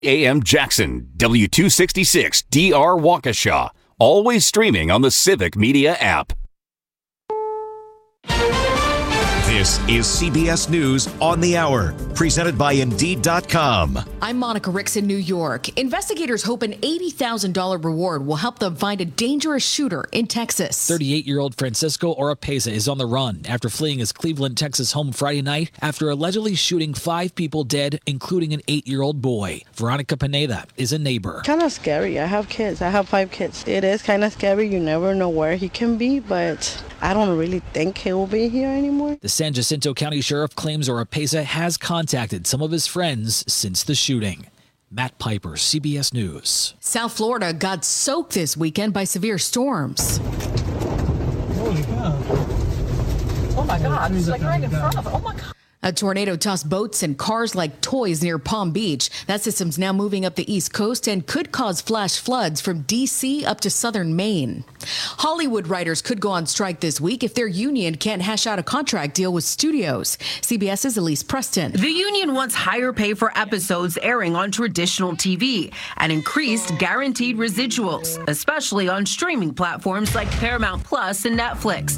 AM Jackson, W266 DR Waukesha. Always streaming on the Civic Media app. This is CBS News on the Hour, presented by Indeed.com. I'm Monica Ricks in New York. Investigators hope an $80,000 reward will help them find a dangerous shooter in Texas. 38-year-old Francisco Oropeza is on the run after fleeing his Cleveland, Texas home Friday night after allegedly shooting 5 people dead, including an 8-year-old boy. Veronica Pineda is a neighbor. Kind of scary. I have kids. I have 5 kids. It is kind of scary. You never know where he can be, but I don't really think he will be here anymore. The San Jacinto County Sheriff claims Oropeza has contacted some of his friends since the shooting. Matt Piper, CBS News. South Florida got soaked this weekend by severe storms. Holy cow. Oh my God, it's like right in front of it. Oh my God. A tornado tossed boats and cars like toys near Palm Beach. That system's now moving up the East Coast and could cause flash floods from D.C. up to southern Maine. Hollywood writers could go on strike this week if their union can't hash out a contract deal with studios. CBS's Elise Preston. The union wants higher pay for episodes airing on traditional TV and increased guaranteed residuals, especially on streaming platforms like Paramount Plus and Netflix.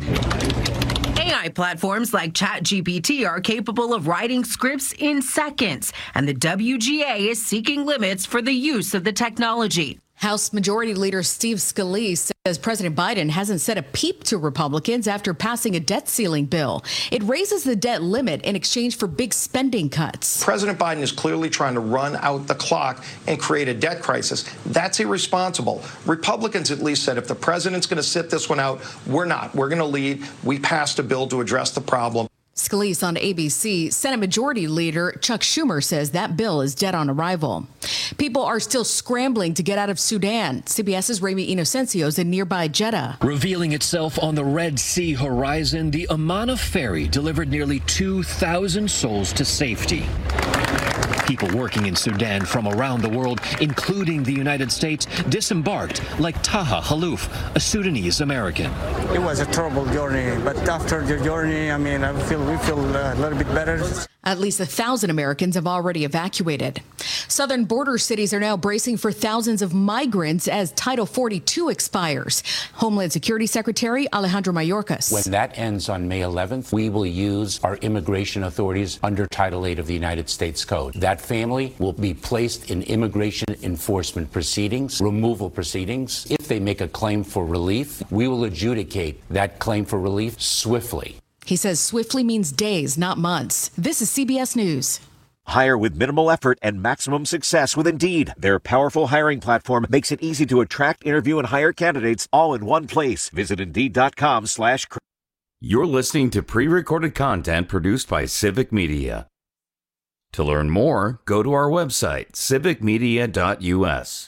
AI platforms like ChatGPT are capable of writing scripts in seconds, and the WGA is seeking limits for the use of the technology. House Majority Leader Steve Scalise says President Biden hasn't said a peep to Republicans after passing a debt ceiling bill. It raises the debt limit in exchange for big spending cuts. President Biden is clearly trying to run out the clock and create a debt crisis. That's irresponsible. Republicans at least said if the president's going to sit this one out, we're not. We're going to lead. We passed a bill to address the problem. Scalise on ABC. Senate Majority Leader Chuck Schumer says that bill is dead on arrival. People are still scrambling to get out of Sudan. CBS's Ramy Inocencio is in nearby Jeddah. Revealing itself on the Red Sea horizon, the Amana ferry delivered nearly 2,000 souls to safety. People working in Sudan from around the world, including the United States, disembarked, like Taha Halouf, a Sudanese American. It was a terrible journey, but after the journey, we feel a little bit better. At least 1,000 Americans have already evacuated. Southern border cities are now bracing for thousands of migrants as Title 42 expires. Homeland Security Secretary Alejandro Mayorkas. When that ends on May 11th, we will use our immigration authorities under Title 8 of the United States Code. That family will be placed in immigration enforcement proceedings, removal proceedings. If they make a claim for relief, we will adjudicate that claim for relief swiftly. He says swiftly means days, not months. This is CBS News. Hire with minimal effort and maximum success with Indeed. Their powerful hiring platform makes it easy to attract, interview, and hire candidates all in one place. Visit Indeed.com/. You're listening to pre-recorded content produced by Civic Media. To learn more, go to our website, civicmedia.us.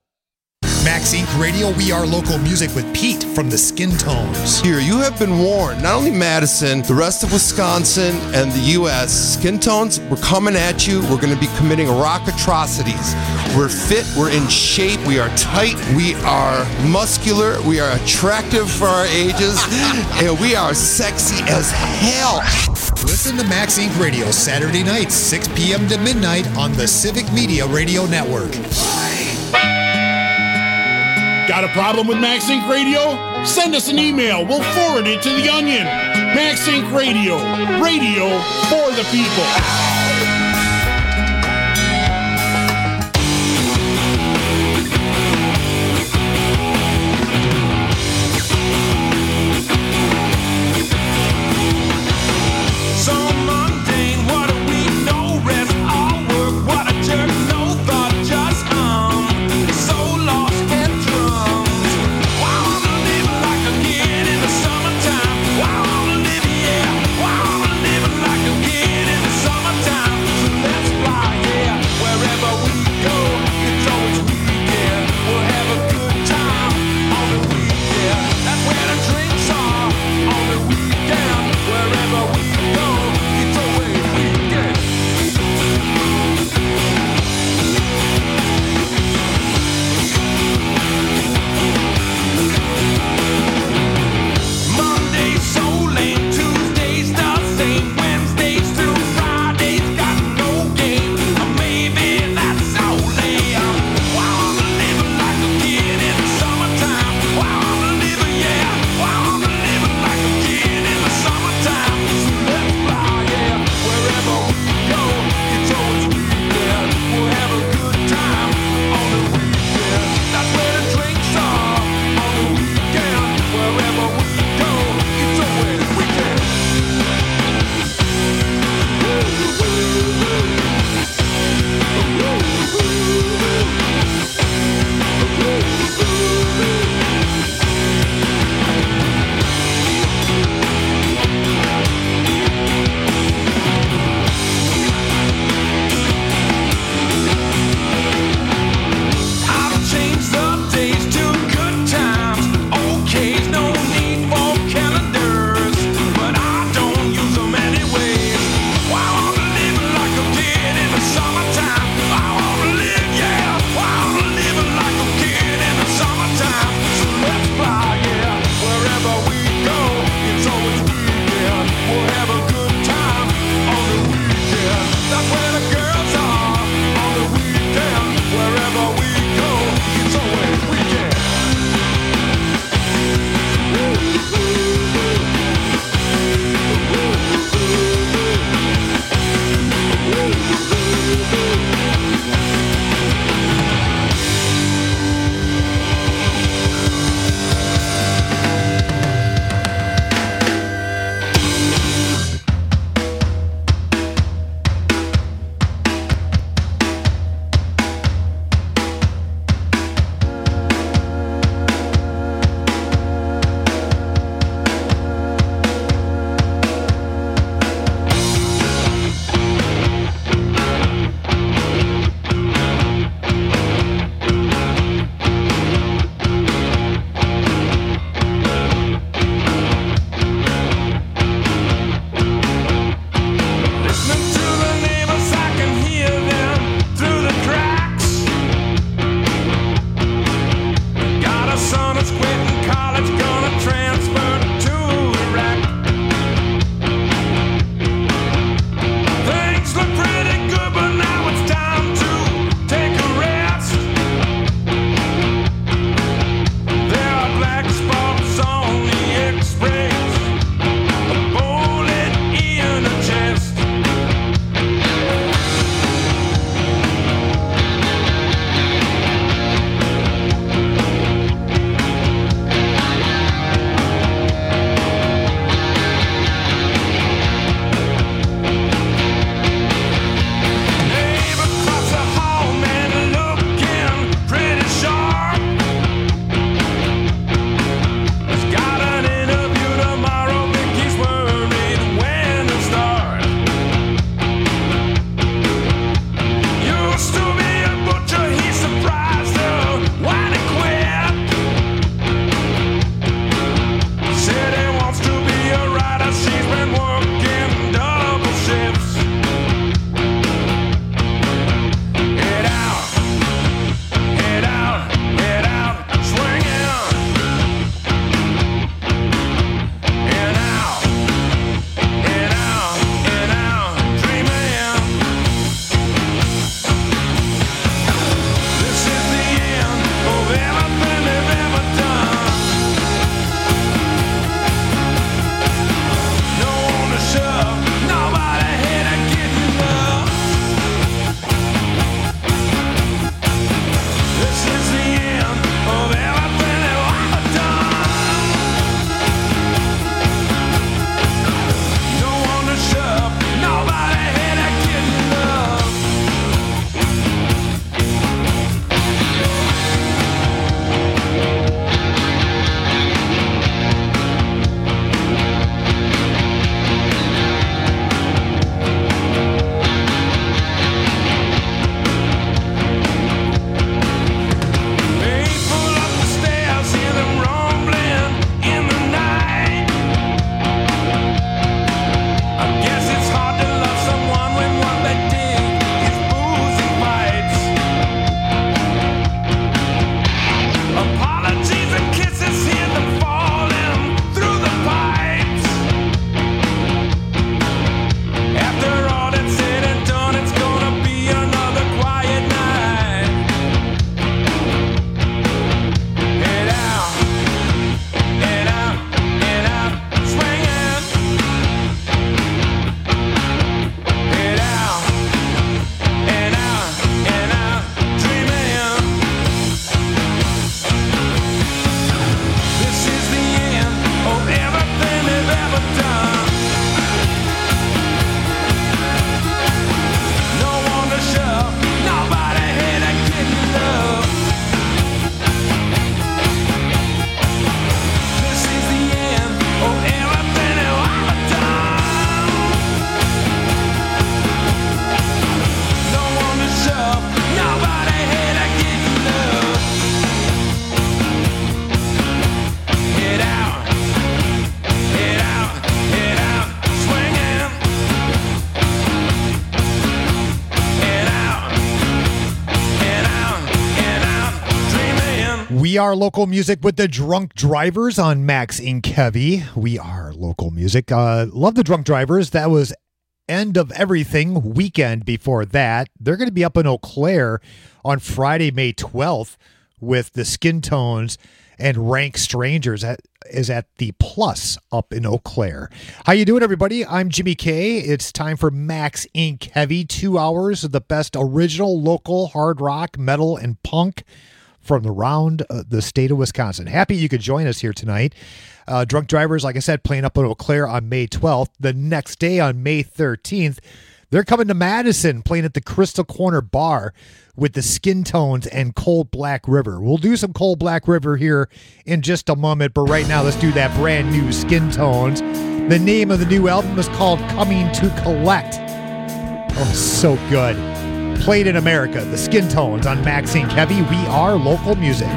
Max Inc. Radio, we are local music with Pete from the Skin Tones. Here, you have been warned. Not only Madison, the rest of Wisconsin and the U.S. Skin Tones, we're coming at you. We're going to be committing rock atrocities. We're fit. We're in shape. We are tight. We are muscular. We are attractive for our ages. And we are sexy as hell. Listen to Max Inc. Radio Saturday nights, 6 p.m. to midnight on the Civic Media Radio Network. Got a problem with Max Inc. Radio? Send us an email. We'll forward it to The Onion. Max Inc. Radio. Radio for the people. We are local music with the Drunk Drivers on Max Inc. Heavy. We are local music. Love the Drunk Drivers. That was End of Everything weekend before that. They're going to be up in Eau Claire on Friday, May 12th with the Skin Tones and Rank Strangers. That is at the Plus up in Eau Claire. How you doing, everybody? I'm Jimmy K. It's time for Max Inc. Heavy. 2 hours of the best original local hard rock, metal, and punk from around the state of Wisconsin. Happy you could join us here tonight. Drunk Drivers, like I said, playing up in Eau Claire on May 12th. The next day on May 13th, they're coming to Madison, playing at the Crystal Corner Bar with the Skin Tones and Cold Black River. We'll do some Cold Black River here in just a moment, but right now let's do that brand new Skin Tones. The name of the new album is called Coming to Collect. Oh, so good. Played in America, the Skin Tones on Max Inc. Heavy. We are local music.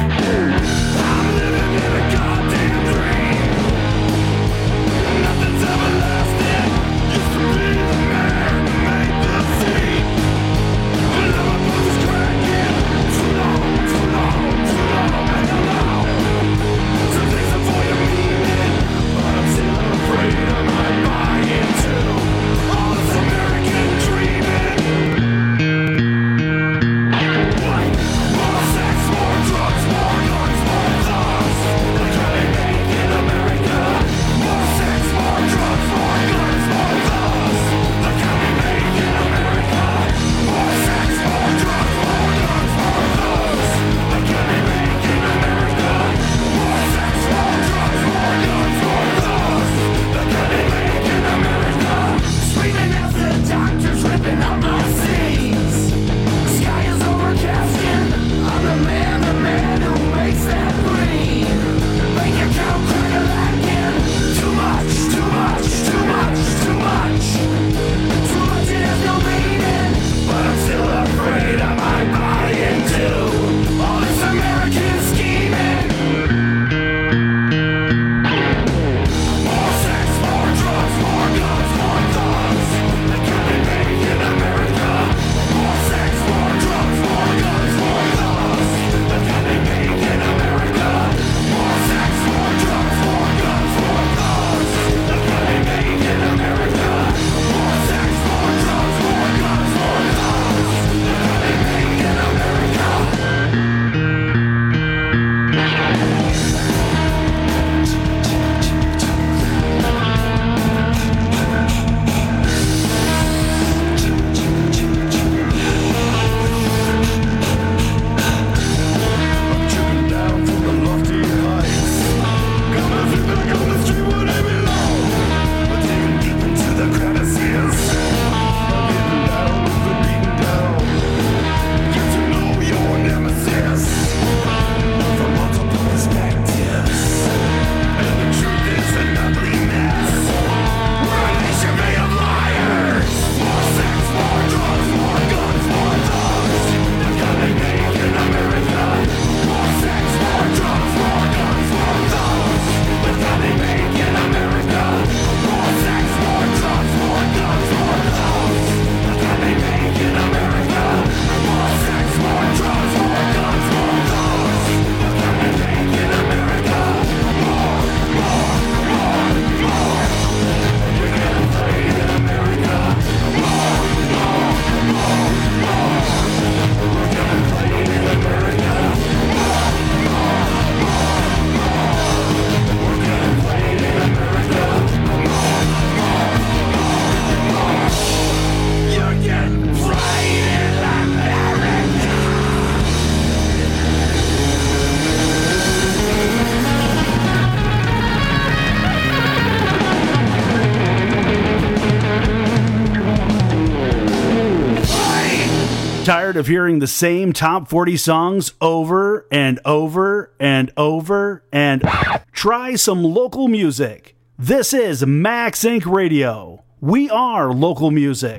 Tired of hearing the same top 40 songs over and over and over and try some local music. This is Max Inc. Radio. We are local music.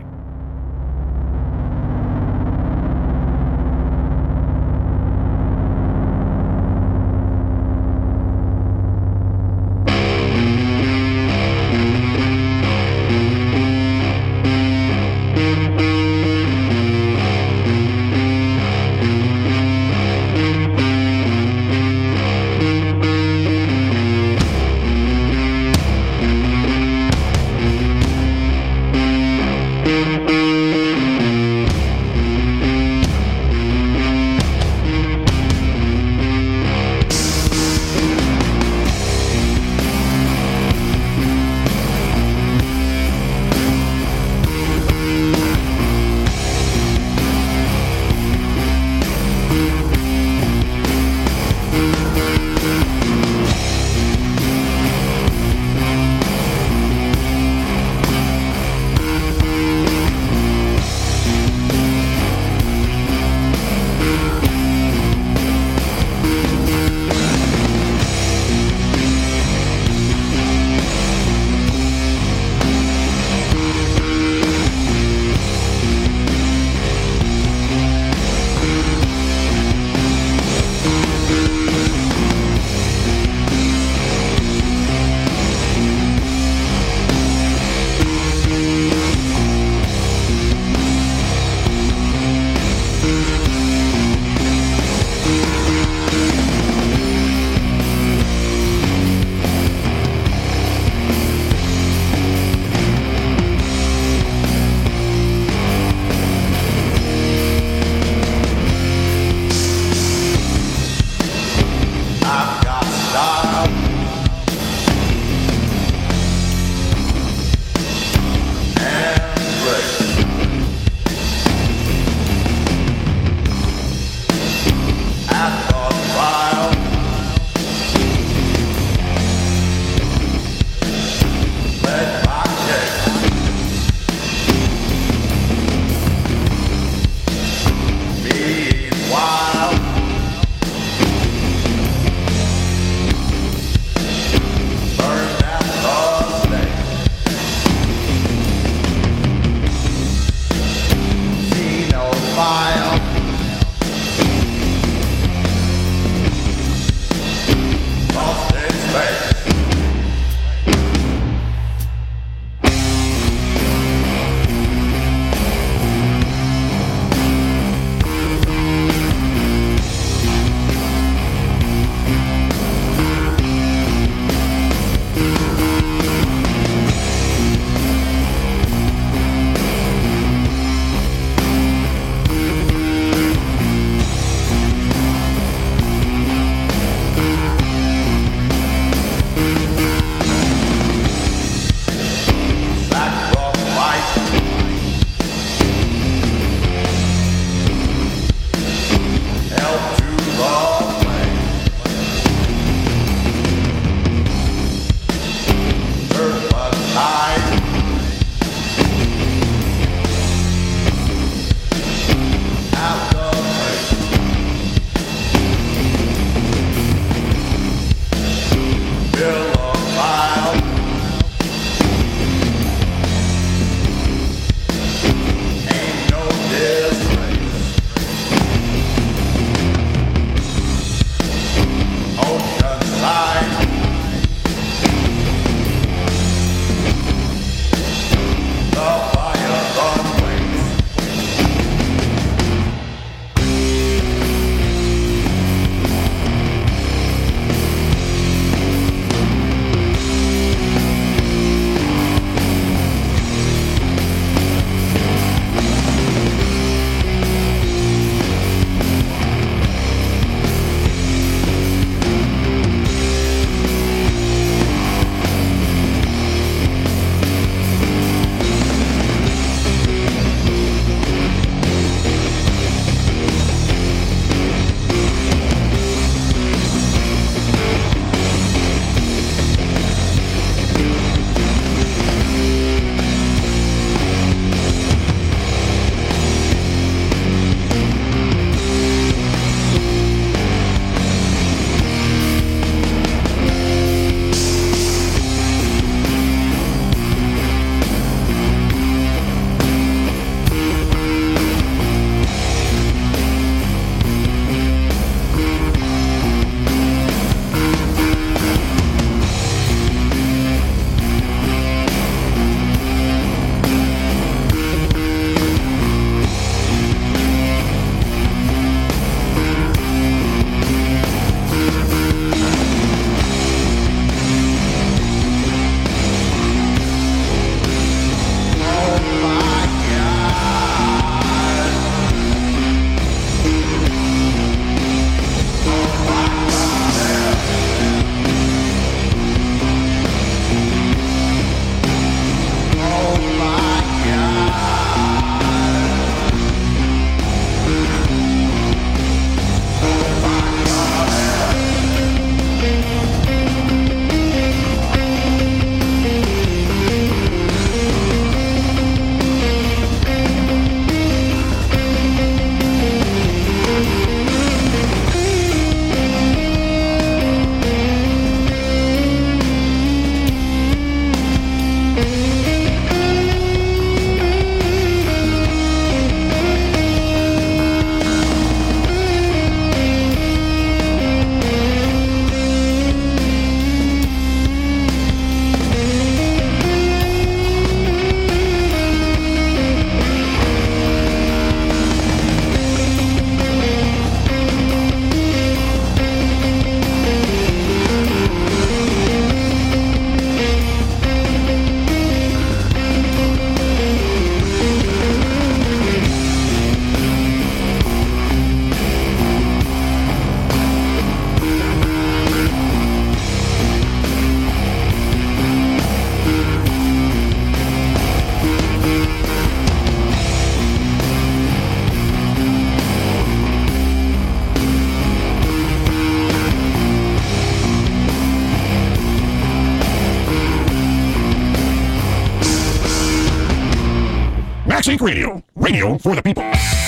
Max Inc. Radio. Radio for the people.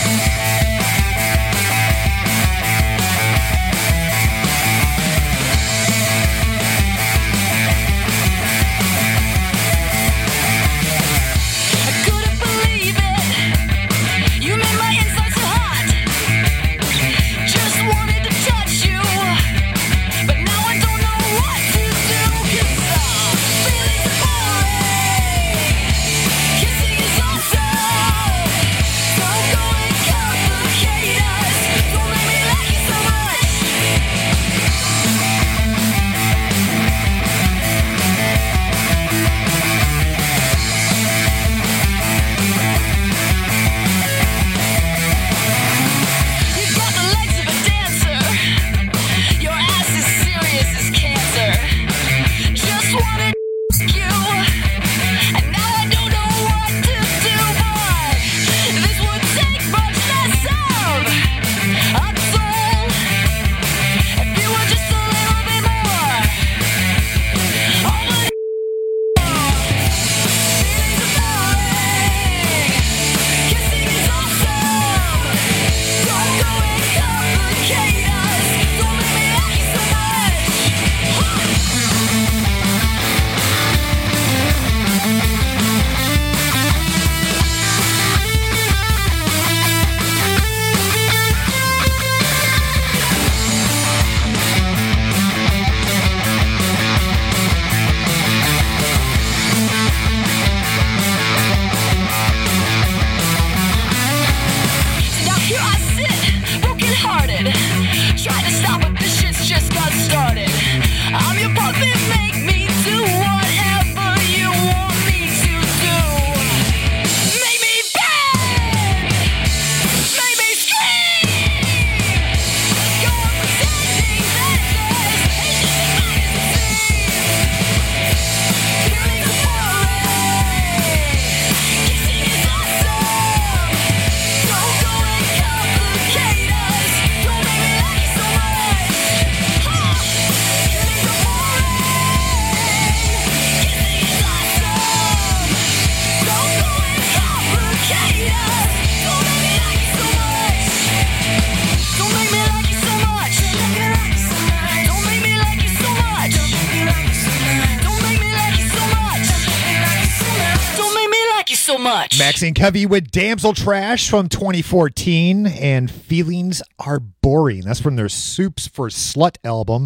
Maxine Covey with Damsel Trash from 2014 and Feelings Are Boring. That's from their Soups for Slut album.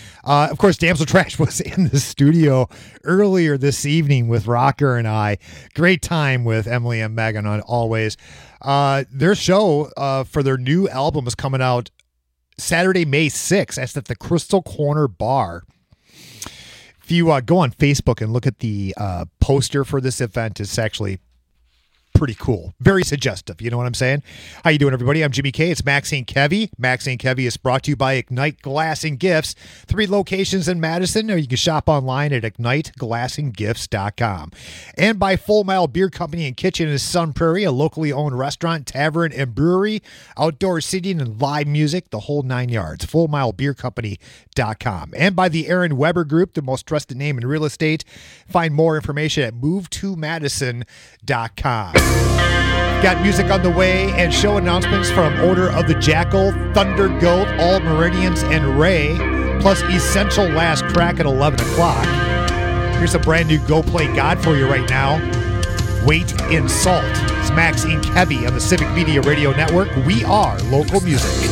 Of course, Damsel Trash was in the studio earlier this evening with Rocker and I. Great time with Emily and Megan on always. Their show for their new album is coming out Saturday, May 6th. That's at the Crystal Corner Bar. If you go on Facebook and look at the poster for this event, it's actually pretty cool. Very suggestive. You know what I'm saying? How you doing, everybody? I'm Jimmy K. It's Maxine Kevy. Maxine Kevy is brought to you by Ignite Glass and Gifts. 3 locations in Madison, or you can shop online at IgniteGlassandGifts.com. And by Full Mile Beer Company and Kitchen in Sun Prairie, a locally owned restaurant, tavern, and brewery. Outdoor seating and live music, the whole 9 yards. FullMileBeerCompany.com. And by the Aaron Weber Group, the most trusted name in real estate. Find more information at MoveToMadison.com. Got music on the way and show announcements from Order of the Jackal, Thunder Goat, All Meridians, and Ray, plus Essential last track at 11 o'clock. Here's a brand new Go Play God for you right now. Wait in Salt. It's Maxine Kevy on the Civic Media Radio Network. We are local music.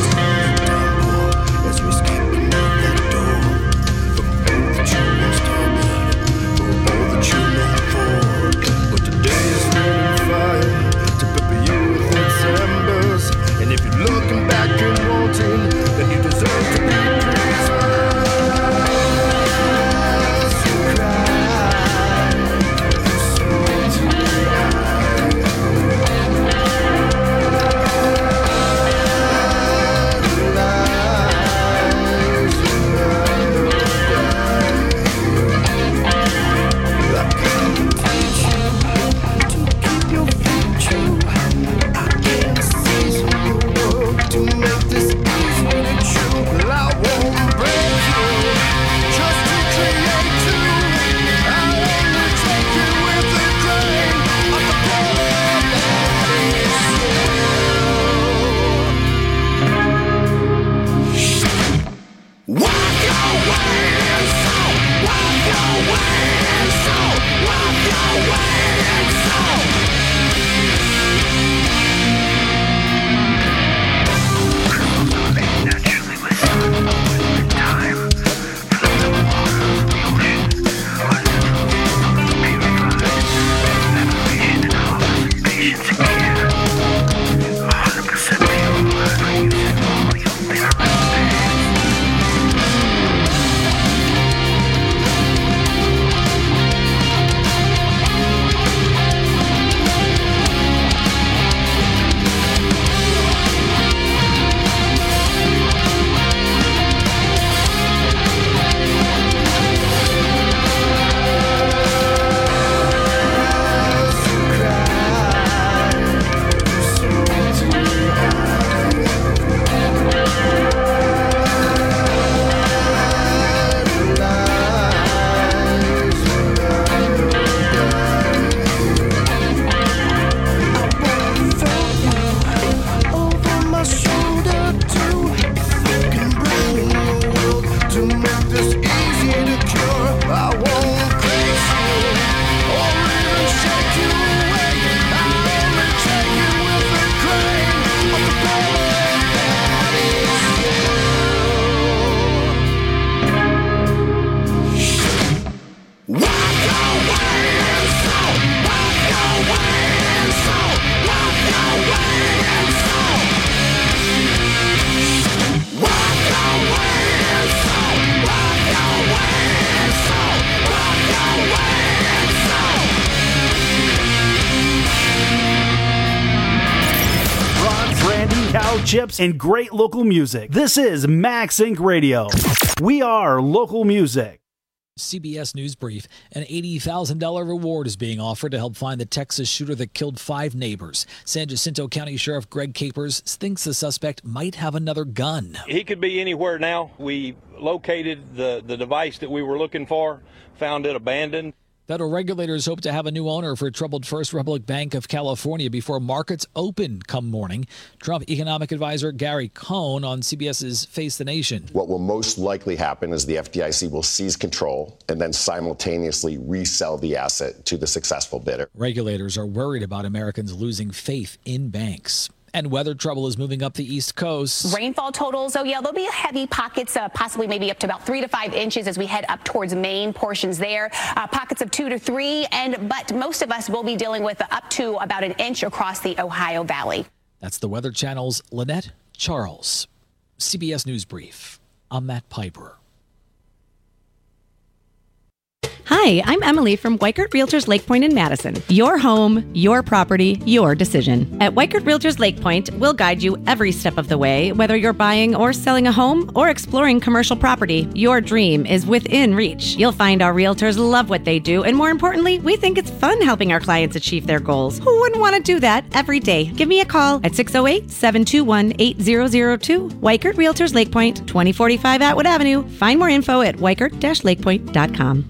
chips, and great local music. This is Max Inc. Radio. We are local music. CBS News Brief. An $80,000 reward is being offered to help find the Texas shooter that killed 5 neighbors. San Jacinto County Sheriff Greg Capers thinks the suspect might have another gun. He could be anywhere now. We located the device that we were looking for, found it abandoned. Federal regulators hope to have a new owner for troubled First Republic Bank of California before markets open come morning. Trump economic advisor Gary Cohn on CBS's Face the Nation. What will most likely happen is the FDIC will seize control and then simultaneously resell the asset to the successful bidder. Regulators are worried about Americans losing faith in banks. And weather trouble is moving up the East Coast. Rainfall totals, there'll be heavy pockets, possibly maybe up to about 3 to 5 inches as we head up towards Maine, portions there. Pockets of 2 to 3, but most of us will be dealing with up to about an inch across the Ohio Valley. That's the Weather Channel's Lynette Charles. CBS News Brief. I'm Matt Piper. Hi, I'm Emily from Weichert Realtors Lake Point in Madison. Your home, your property, your decision. At Weichert Realtors Lake Point, we'll guide you every step of the way. Whether you're buying or selling a home or exploring commercial property, your dream is within reach. You'll find our realtors love what they do, and more importantly, we think it's fun helping our clients achieve their goals. Who wouldn't want to do that every day? Give me a call at 608-721-8002. Weichert Realtors Lake Point, 2045 Atwood Avenue. Find more info at weichert-lakepoint.com.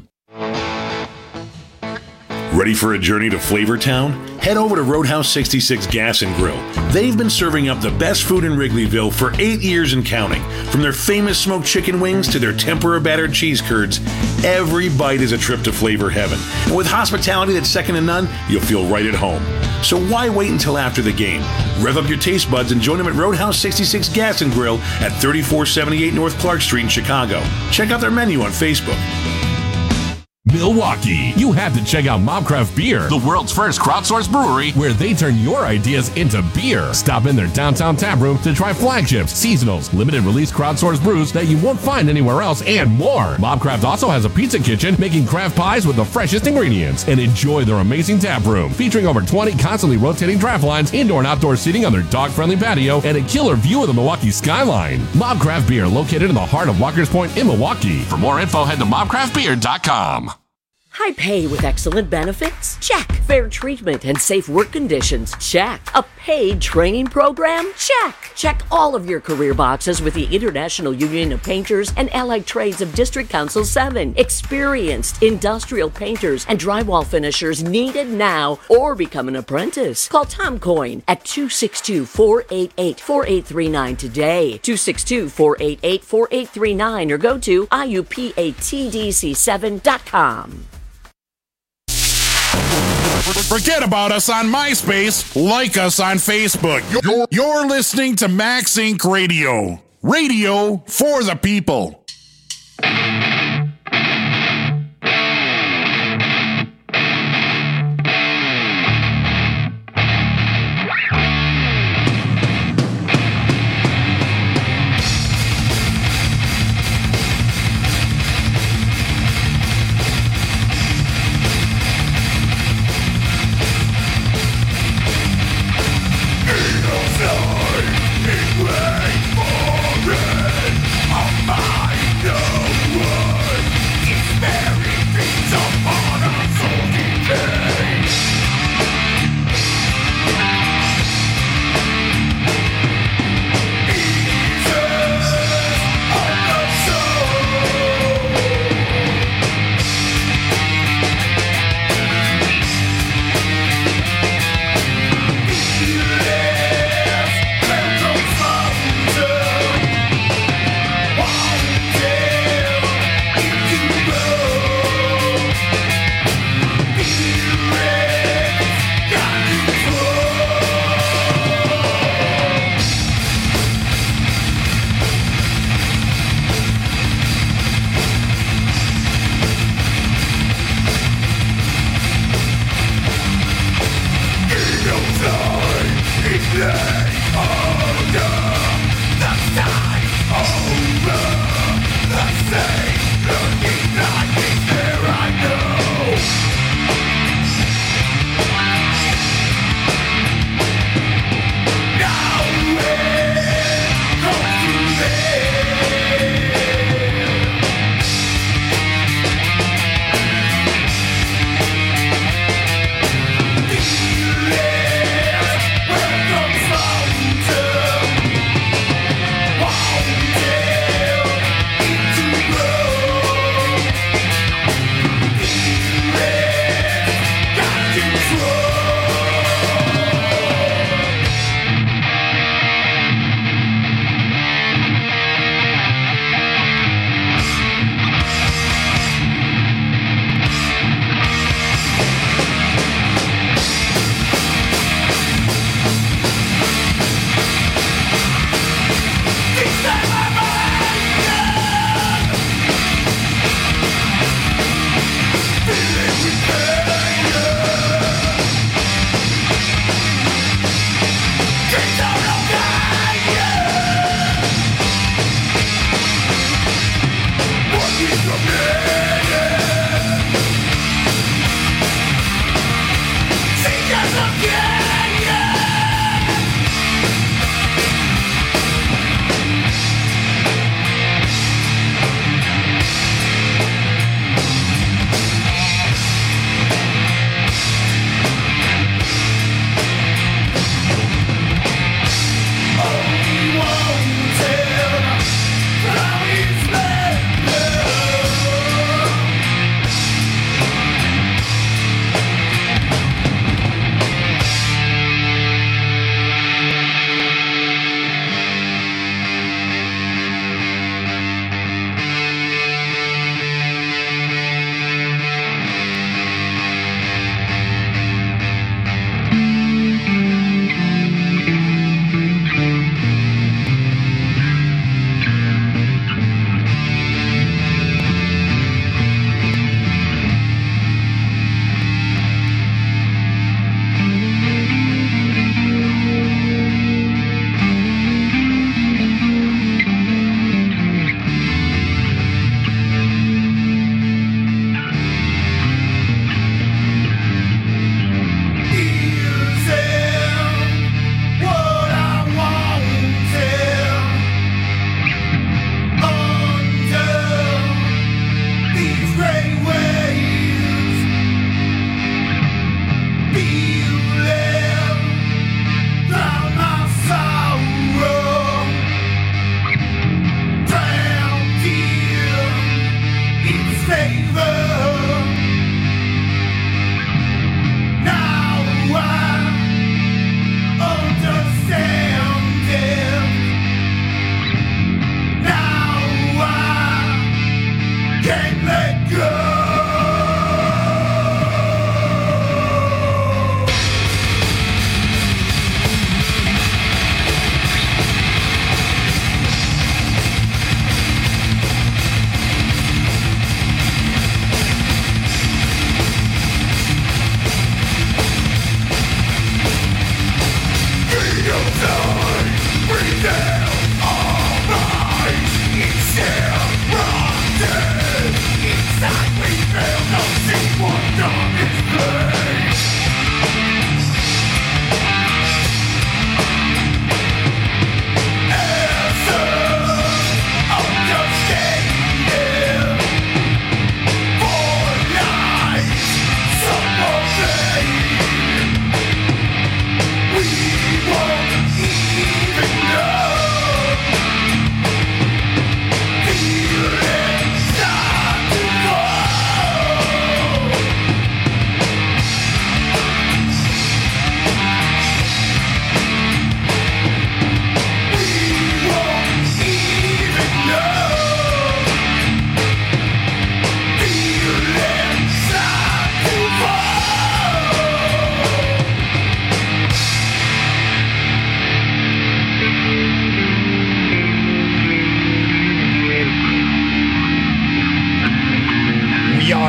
Ready for a journey to Flavortown? Head over to Roadhouse 66 Gas and Grill. They've been serving up the best food in Wrigleyville for 8 years and counting. From their famous smoked chicken wings to their tempura battered cheese curds, every bite is a trip to flavor heaven. And with hospitality that's second to none, you'll feel right at home. So why wait until after the game? Rev up your taste buds and join them at Roadhouse 66 Gas and Grill at 3478 North Clark Street in Chicago. Check out their menu on Facebook. Milwaukee, you have to check out Mobcraft Beer, the world's first crowdsourced brewery where they turn your ideas into beer. Stop in their downtown tap room to try flagships, seasonals, limited release crowdsourced brews that you won't find anywhere else, and more. Mobcraft also has a pizza kitchen making craft pies with the freshest ingredients. And enjoy their amazing tap room featuring over 20 constantly rotating draft lines, indoor and outdoor seating on their dog-friendly patio, and a killer view of the Milwaukee skyline. Mobcraft Beer, located in the heart of Walker's Point in Milwaukee. For more info, head to mobcraftbeer.com. High pay with excellent benefits? Check. Fair treatment and safe work conditions? Check. A paid training program? Check. Check all of your career boxes with the International Union of Painters and Allied Trades of District Council 7. Experienced industrial painters and drywall finishers needed now, or become an apprentice. Call Tom Coyne at 262-488-4839 today. 262-488-4839 or go to IUPATDC7.com. Forget about us on MySpace. Like us on Facebook. You're listening to Max Inc. Radio. Radio for the people. Wait for it, I'm mine.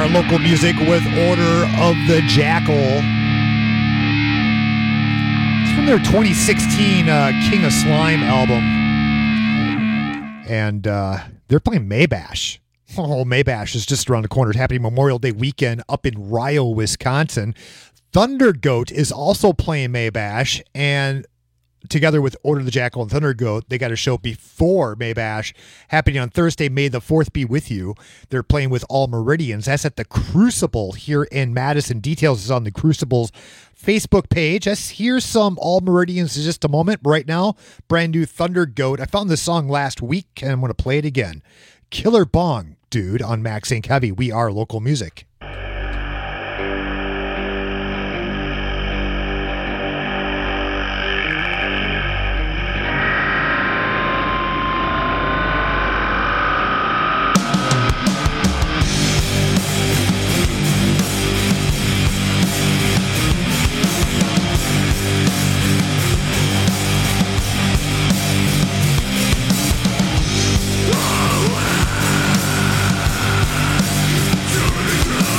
are local music with Order of the Jackal. It's from their 2016 King of Slime album. And they're playing Maybash. Oh, Maybash is just around the corner. It's happening Memorial Day weekend up in Rio, Wisconsin. Thunder Goat is also playing Maybash, and together with Order of the Jackal and Thunder Goat, they got a show before Maybash happening on Thursday. May the 4th be with you. They're playing with All Meridians. That's at the Crucible here in Madison. Details is on the Crucible's Facebook page. Let's hear some All Meridians in just a moment. Right now, brand new Thunder Goat. I found this song last week, and I'm going to play it again. Killer Bong, dude, on Max Inc. Heavy. We are local music. Too many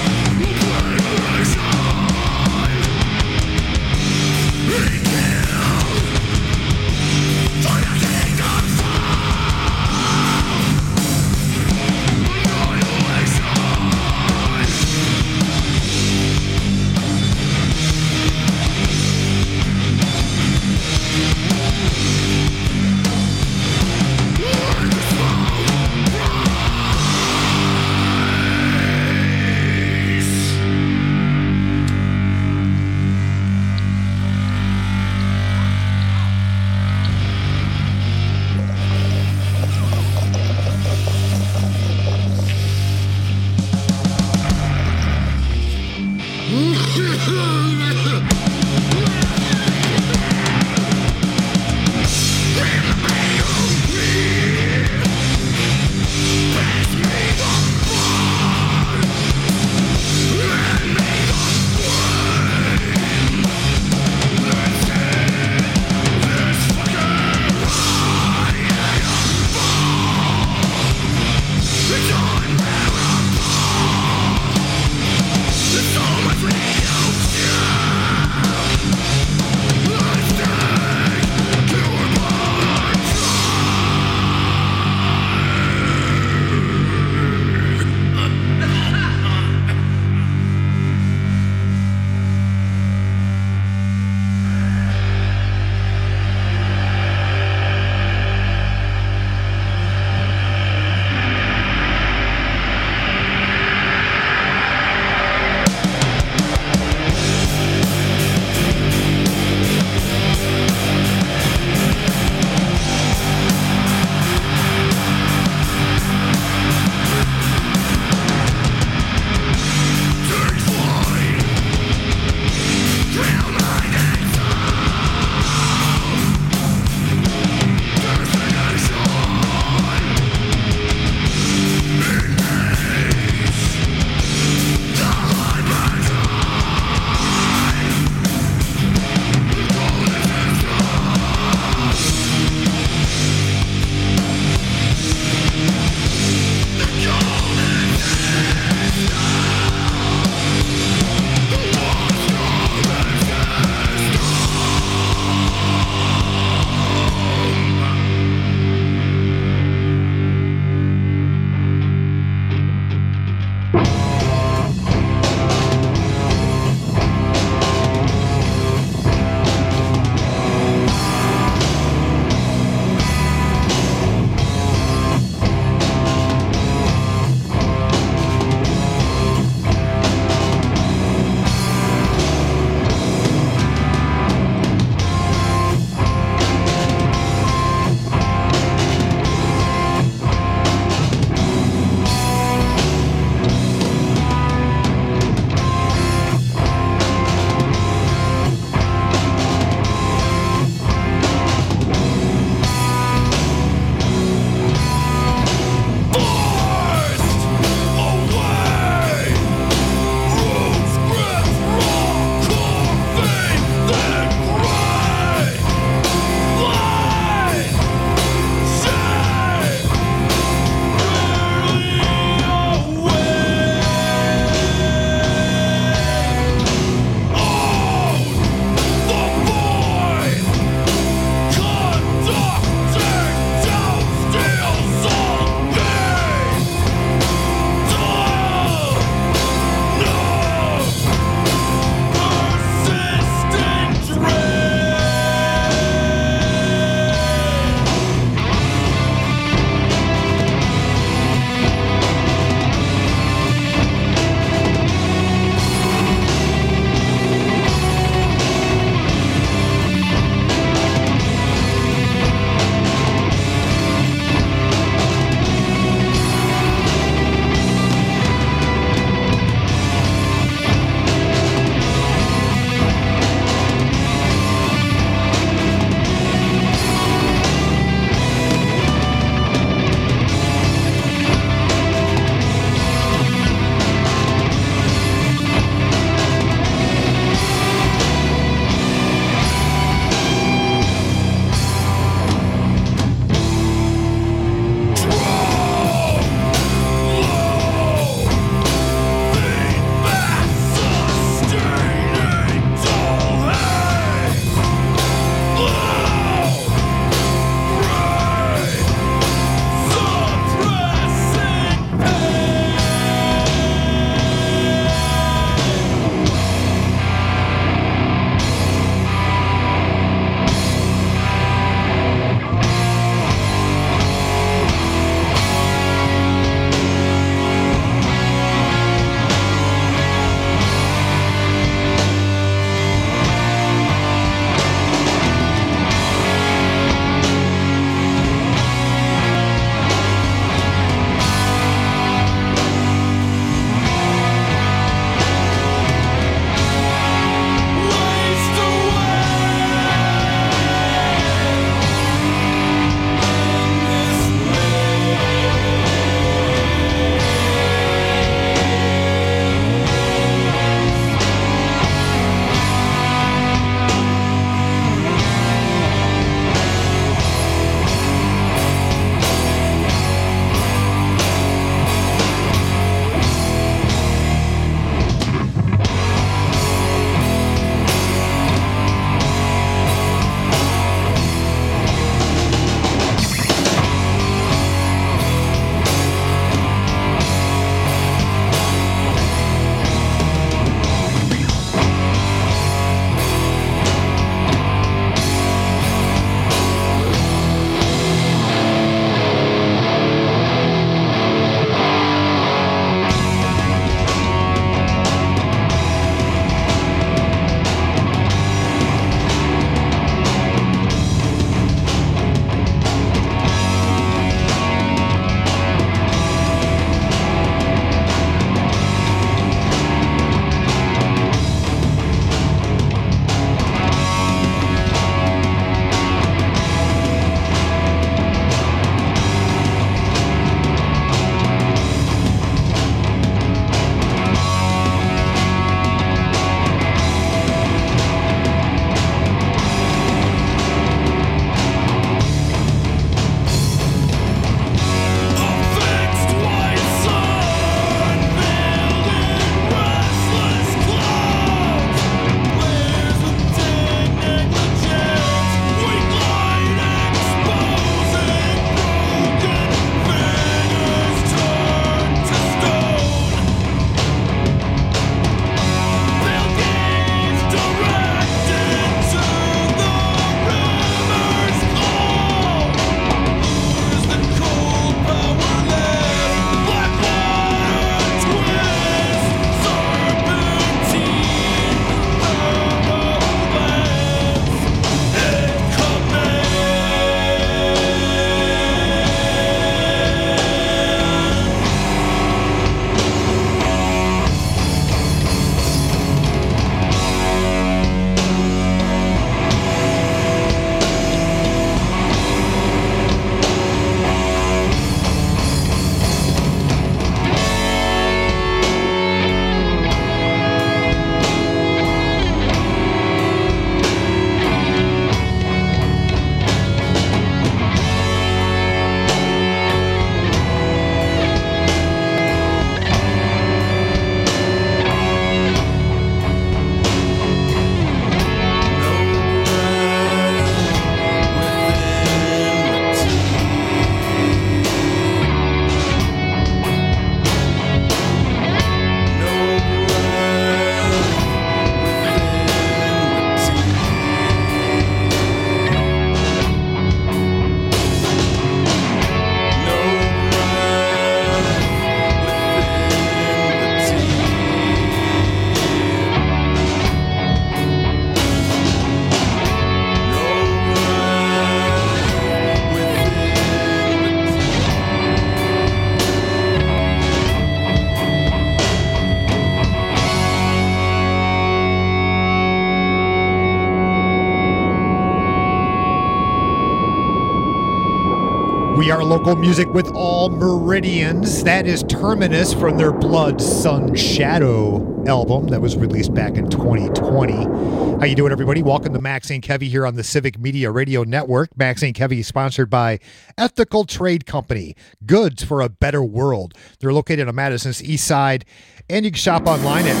We are local music with all meridians. That is Terminus from their Blood, Sun, Shadow album that was released back in 2020. How you doing, everybody? Welcome to Max and Kevy here on the Civic Media Radio Network. Max and Kevy is sponsored by Ethical Trade Company, goods for a better world. They're located on Madison's East Side, and you can shop online at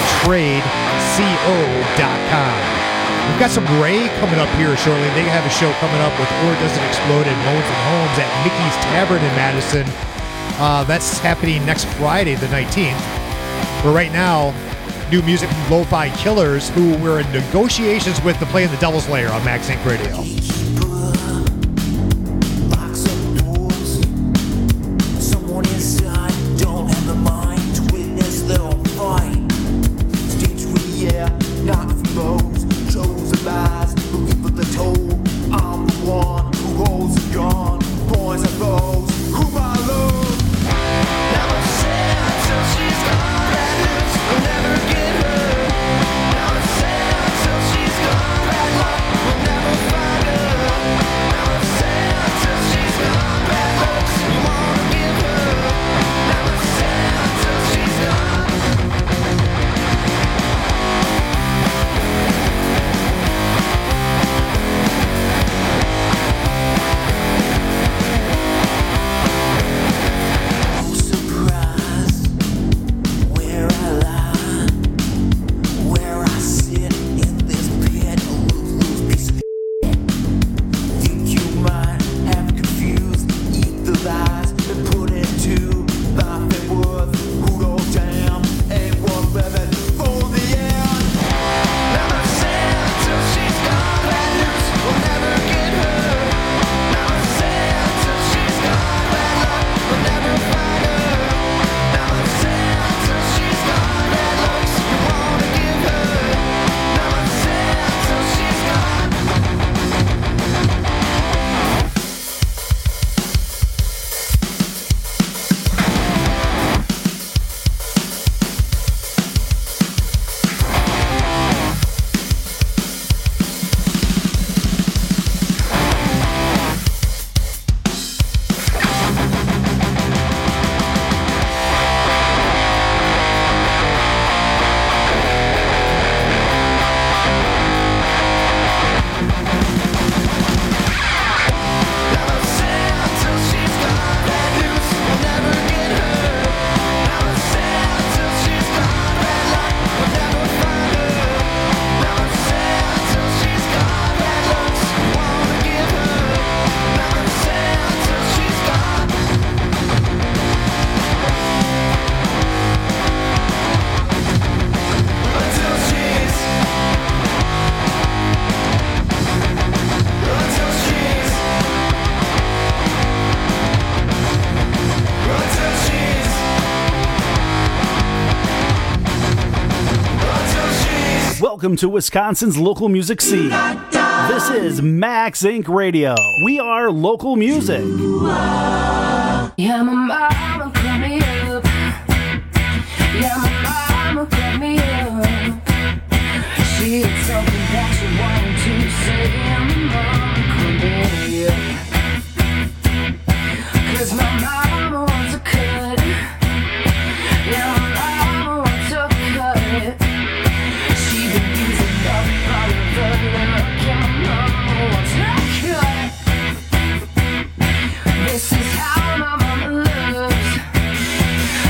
ethicaltradeco.com. We've got some Ray coming up here shortly. They have a show coming up with Or Does It Explode and Moans and Homes at Mickey's Tavern in Madison. That's happening next Friday, the 19th. But right now, new music from Lo-Fi Killers, who we're in negotiations with to play in the Devil's Lair on Max Inc. Radio. Someone inside don't have the mind to witness their own fight. Stage free, yeah, not for those. Chose of lies, looking for the toll. I'm the one who holds a gun, points at those whom I love. Never sad till she's gone, bad news will never get her. Never sad till she's gone, bad luck will never find her. Never sad till she's gone, bad looks you wanna give her. Never sad till she's gone. Welcome to Wisconsin's local music scene. This is Max Inc. Radio. We are local music. Yeah, my mama cut me up. Yeah, my mama cut me up. She had something that she wanted to say. Yeah, my mama cut me up. 'Cause my mama wants a cut. Yeah, my mama wants a cut. She been using up all of her luck. Yeah, my mama wants a cut. This is how my mama loves.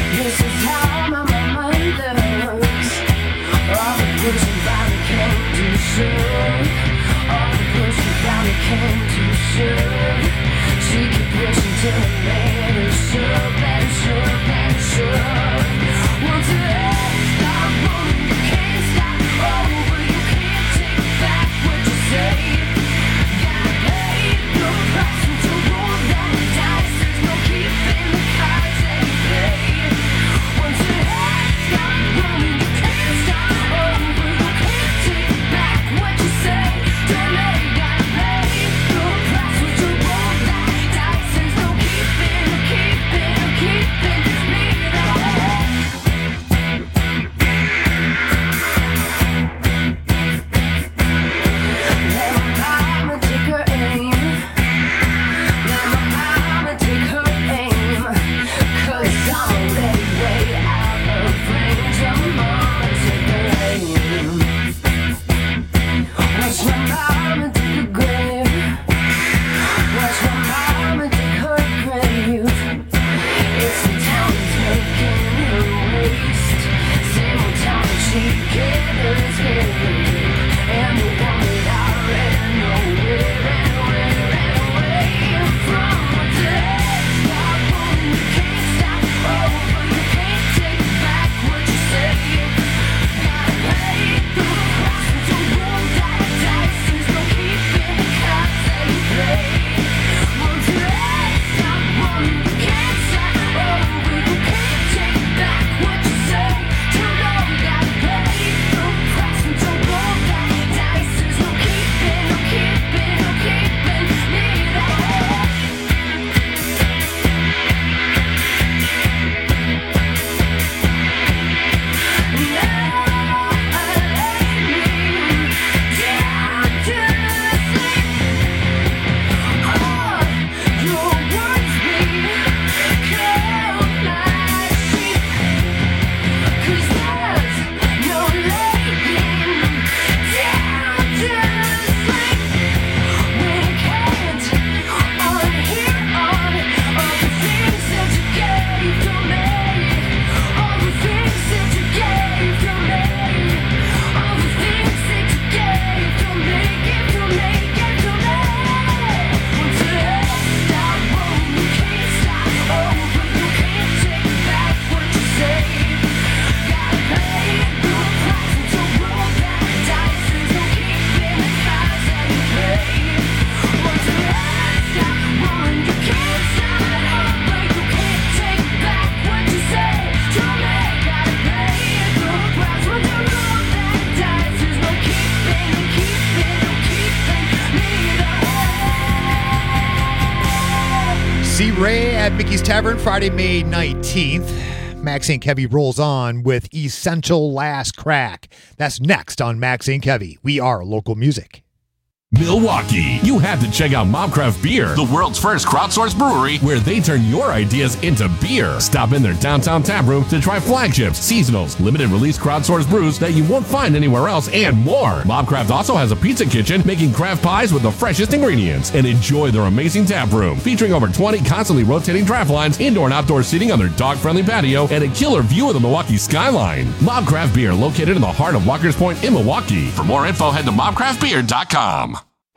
C. Ray at Mickey's Tavern, Friday, May 19th. Max St. Kevy rolls on with Essential Last Crack. That's next on Max St. Kevy. We are local music. Milwaukee, you have to check out Mobcraft Beer, the world's first crowdsourced brewery where they turn your ideas into beer. Stop in their downtown tap room to try flagships, seasonals, limited release crowdsourced brews that you won't find anywhere else, and more. Mobcraft also has a pizza kitchen making craft pies with the freshest ingredients. And enjoy their amazing tap room featuring over 20 constantly rotating draft lines, indoor and outdoor seating on their dog-friendly patio, and a killer view of the Milwaukee skyline. Mobcraft Beer, located in the heart of Walker's Point in Milwaukee. For more info, head to mobcraftbeer.com.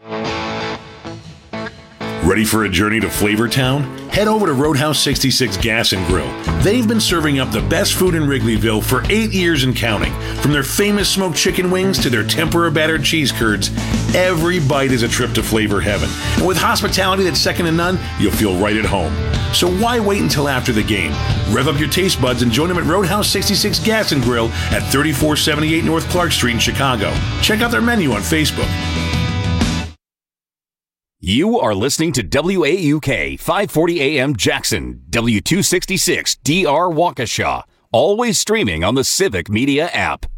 Ready for a journey to Flavortown? Head over to Roadhouse 66 Gas and Grill. They've been serving up the best food in Wrigleyville for 8 years and counting. From their famous smoked chicken wings to their tempura battered cheese curds, every bite is a trip to flavor heaven. And with hospitality that's second to none, you'll feel right at home. So why wait until after the game? Rev up your taste buds and join them at Roadhouse 66 Gas and Grill at 3478 North Clark Street in Chicago. Check out their menu on Facebook. You are listening to WAUK 540 AM Jackson, W266 DR Waukesha, always streaming on the Civic Media app.